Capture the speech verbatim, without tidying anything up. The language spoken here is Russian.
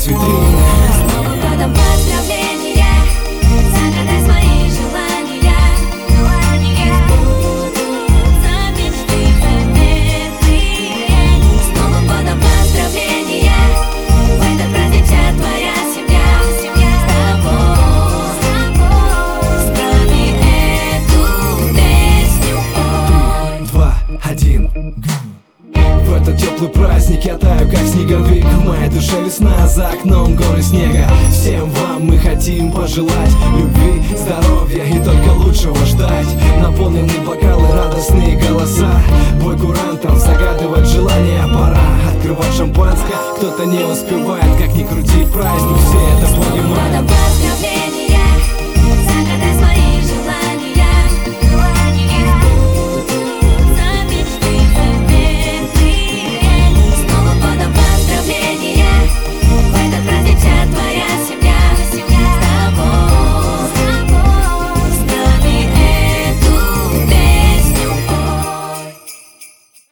цветы. С Новым годом поздравления, загадай свои желания, сбудутся мечты заветные. С Новым годом поздравления, в этот праздник вся твоя семья, семья с тобой, слави эту песню пой. Два, один. В этот теплый праздник я таю, как снеговик. В моей душе весна, за окном горы снега. Всем вам мы хотим пожелать любви, здоровья и только лучшего ждать. Наполнены бокалы, радостные голоса, бой курантов, загадывать желания пора. Открывать шампанское, кто-то не успевает, как ни крути, праздник, все это понимают. Поздравления.